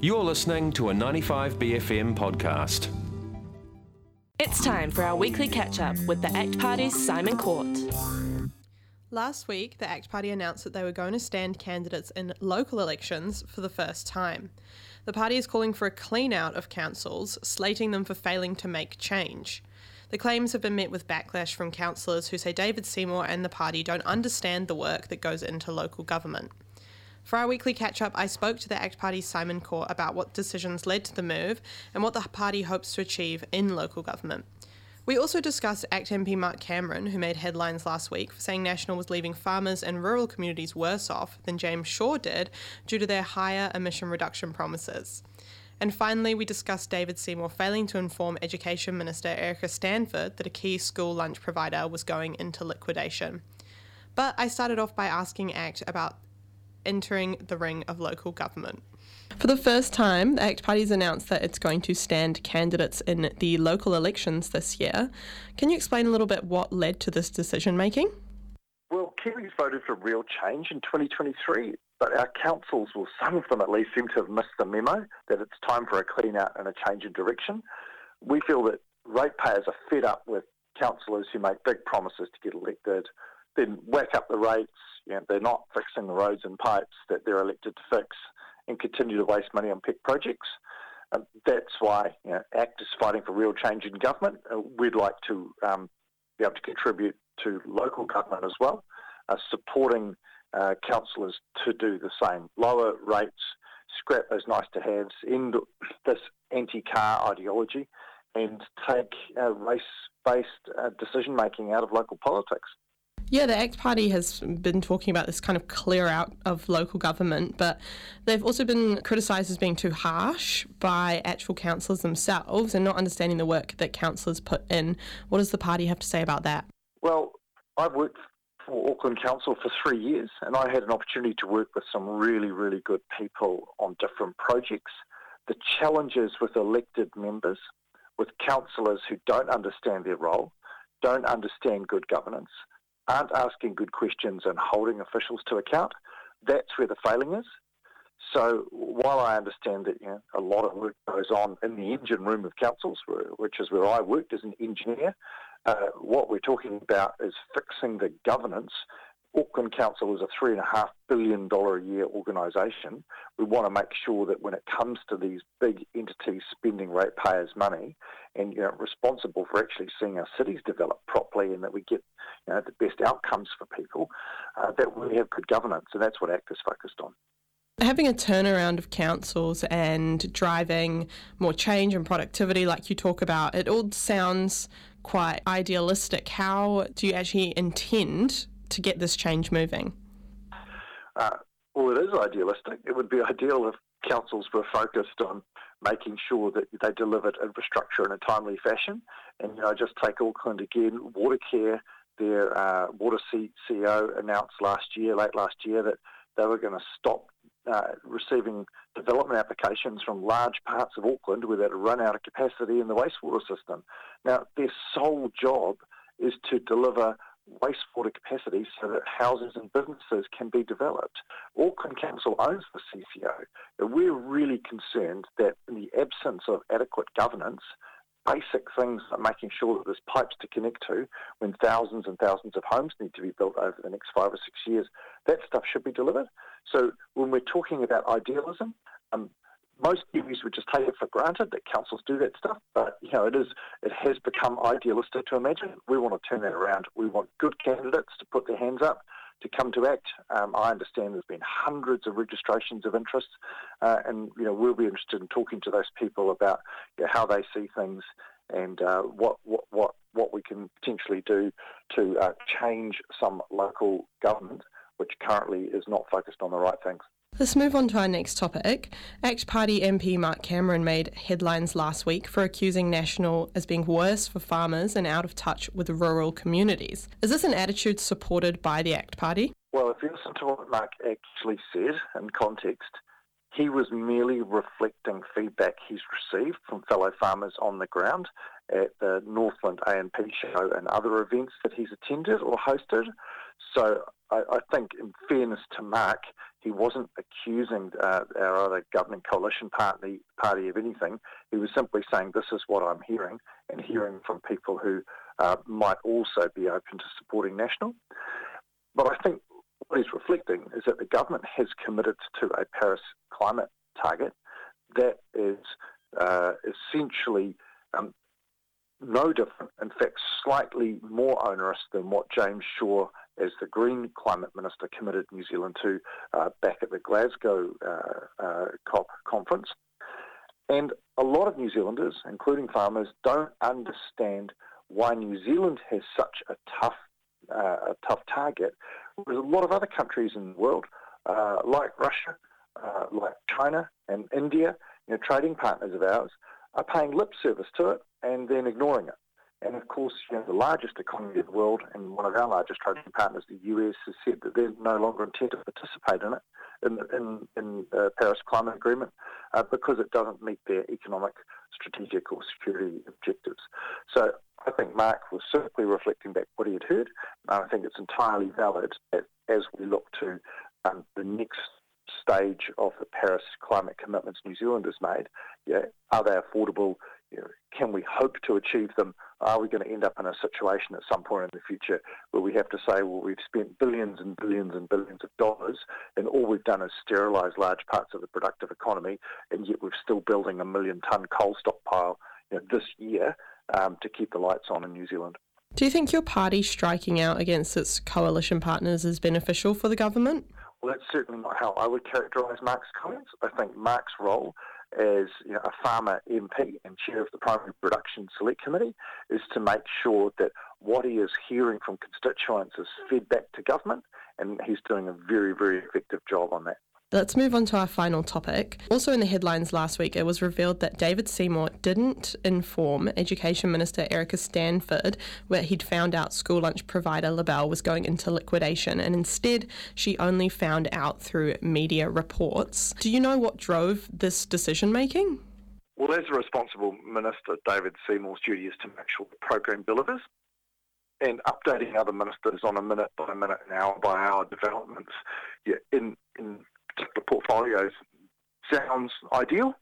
You're listening to a 95BFM podcast. It's time for our weekly catch-up with the ACT Party's Simon Court. Last week, the ACT Party announced that they were going to stand candidates in local elections for the first time. The party is calling for a clean-out of councils, slating them for failing to make change. The claims have been met with backlash from councillors who say David Seymour and the party don't understand the work that goes into local government. For our weekly catch-up, I spoke to the ACT Party's Simon Court about what decisions led to the move and what the party hopes to achieve in local government. We also discussed ACT MP Mark Cameron, who made headlines last week for saying National was leaving farmers and rural communities worse off than James Shaw did due to their higher emission reduction promises. And finally, we discussed David Seymour failing to inform Education Minister Erica Stanford that a key school lunch provider was going into liquidation. But I started off by asking ACT about entering the ring of local government. For the first time, the ACT Party's announced that it's going to stand candidates in the local elections this year. Can you explain a little bit what led to this decision making? Well, Kiwis voted for real change in 2023, but our councils, well, some of them at least, seem to have missed the memo that it's time for a clean out and a change in direction. We feel that ratepayers are fed up with councillors who make big promises to get elected, then whack up the rates. They're not fixing the roads and pipes that they're elected to fix and continue to waste money on pet projects. That's why ACT is fighting for real change in government. We'd like to be able to contribute to local government as well, supporting councillors to do the same. Lower rates, scrap those nice-to-haves, end this anti-car ideology and take race-based decision-making out of local politics. Yeah, the ACT Party has been talking about this kind of clear out of local government, but they've also been criticised as being too harsh by actual councillors themselves and not understanding the work that councillors put in. What does the party have to say about that? Well, I've worked for Auckland Council for 3 years and I had an opportunity to work with some really, really good people on different projects. The challenges with elected members, with councillors who don't understand their role, don't understand good governance, aren't asking good questions and holding officials to account, that's where the failing is. So while I understand that a lot of work goes on in the engine room of councils, which is where I worked as an engineer, what we're talking about is fixing the governance. Auckland Council is a $3.5 billion a year organisation. We want to make sure that when it comes to these big entities spending ratepayers' money and responsible for actually seeing our cities develop properly and that we get the best outcomes for people, that we have good governance, and that's what ACT is focused on. Having a turnaround of councils and driving more change and productivity like you talk about, it all sounds quite idealistic. How do you actually intend to get this change moving? Well, it is idealistic. It would be ideal if councils were focused on making sure that they delivered infrastructure in a timely fashion. And just take Auckland again, Watercare, their water CEO announced late last year, that they were going to stop receiving development applications from large parts of Auckland where they'd run out of capacity in the wastewater system. Now, their sole job is to deliver wastewater capacity so that houses and businesses can be developed. Auckland Council owns the CCO, and we're really concerned that in the absence of adequate governance, basic things like making sure that there's pipes to connect to when thousands and thousands of homes need to be built over the next 5 or 6 years, that stuff should be delivered. So when we're talking about idealism, most Kiwis would just take it for granted that councils do that stuff, but it has become idealistic to imagine. We want to turn that around. We want good candidates to put their hands up, to come to ACT. I understand there's been hundreds of registrations of interest, and we'll be interested in talking to those people about how they see things and what we can potentially do to change some local government, which currently is not focused on the right things. Let's move on to our next topic. ACT Party MP Mark Cameron made headlines last week for accusing National as being worse for farmers and out of touch with rural communities. Is this an attitude supported by the ACT Party? Well, if you listen to what Mark actually said in context, he was merely reflecting feedback he's received from fellow farmers on the ground at the Northland A&P show and other events that he's attended or hosted. So I think, in fairness to Mark, he wasn't accusing our other governing coalition party of anything. He was simply saying, this is what I'm hearing, and hearing from people who might also be open to supporting National. But I think what he's reflecting is that the government has committed to a Paris climate target that is essentially no different, in fact slightly more onerous than what James Shaw, as the Green Climate Minister, committed New Zealand to back at the Glasgow COP conference. And a lot of New Zealanders, including farmers, don't understand why New Zealand has such a tough target, whereas a lot of other countries in the world, like Russia, like China and India, trading partners of ours, are paying lip service to it and then ignoring it. And of course, the largest economy of the world and one of our largest trading partners, the US, has said that they no longer intend to participate in it, in the Paris Climate Agreement, because it doesn't meet their economic, strategic or security objectives. So I think Mark was simply reflecting back what he had heard. And I think it's entirely valid that as we look to the next stage of the Paris climate commitments New Zealand has made, are they affordable? Can we hope to achieve them? Are we going to end up in a situation at some point in the future where we have to say, well, we've spent billions and billions and billions of dollars and all we've done is sterilise large parts of the productive economy, and yet we're still building a 1 million-tonne coal stockpile this year to keep the lights on in New Zealand. Do you think your party striking out against its coalition partners is beneficial for the government? Well, that's certainly not how I would characterise Mark's comments. I think Mark's role as a farmer MP and chair of the Primary Production Select Committee is to make sure that what he is hearing from constituents is fed back to government, and he's doing a very, very effective job on that. Let's move on to our final topic. Also in the headlines last week, it was revealed that David Seymour didn't inform Education Minister Erica Stanford where he'd found out school lunch provider Labelle was going into liquidation, and instead she only found out through media reports. Do you know what drove this decision-making? Well, as a responsible minister, David Seymour's duty is to make sure the program delivers, and updating other ministers on a minute-by-minute and hour-by-hour developments in particular portfolios sounds ideal,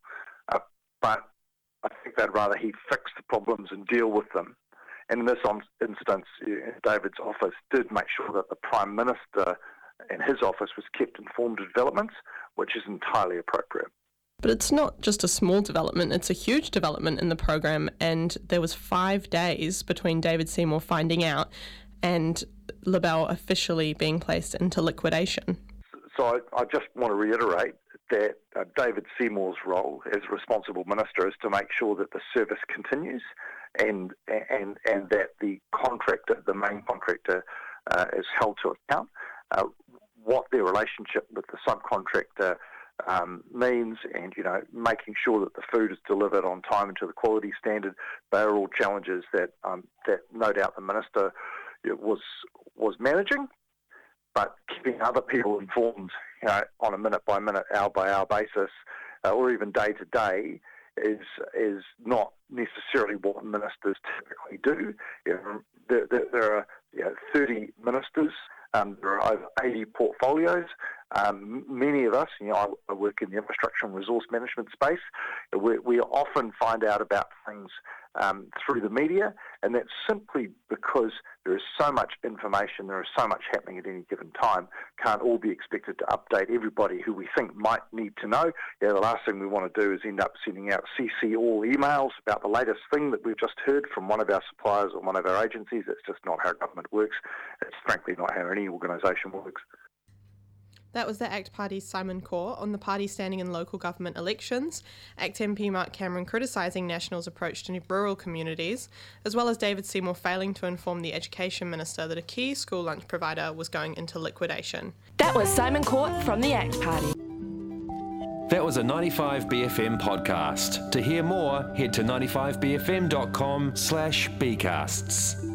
but I think they'd rather he fix the problems and deal with them. And in this instance, David's office did make sure that the Prime Minister and his office was kept informed of developments, which is entirely appropriate. But it's not just a small development, it's a huge development in the program, and there was 5 days between David Seymour finding out and Labelle officially being placed into liquidation. So I just want to reiterate that David Seymour's role as responsible minister is to make sure that the service continues and that the contractor, the main contractor, is held to account. What their relationship with the subcontractor means, and making sure that the food is delivered on time and to the quality standard, they are all challenges that no doubt the minister was managing. But keeping other people informed, on a minute-by-minute, hour-by-hour basis, or even day-to-day, is not necessarily what ministers typically do. There are 30 ministers. There are over 80 portfolios. Many of us, I work in the infrastructure and resource management space. We often find out about things through the media, and that's simply because there is so much information, there is so much happening at any given time, can't all be expected to update everybody who we think might need to know. The last thing we want to do is end up sending out CC all emails about the latest thing that we've just heard from one of our suppliers or one of our agencies. That's just not how government works. It's frankly not how any organisation works. That was the ACT Party's Simon Core on the party standing in local government elections, ACT MP Mark Cameron criticising National's approach to rural communities, as well as David Seymour failing to inform the Education Minister that a key school lunch provider was going into liquidation. That was Simon Court from the ACT Party. That was a 95BFM podcast. To hear more, head to 95bfm.com/bcasts.